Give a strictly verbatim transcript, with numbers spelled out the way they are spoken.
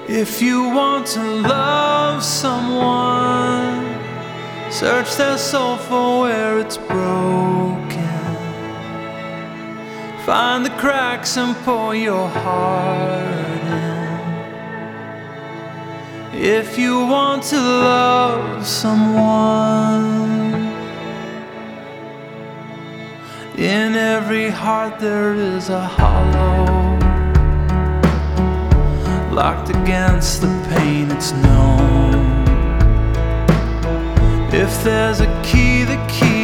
If you want to love someone, search their soul for where it's broken. Find the cracks and pour your heart in. If you want to love someone, in every heart there is a hollow. Locked against the pain, it's known. If there's a key, the key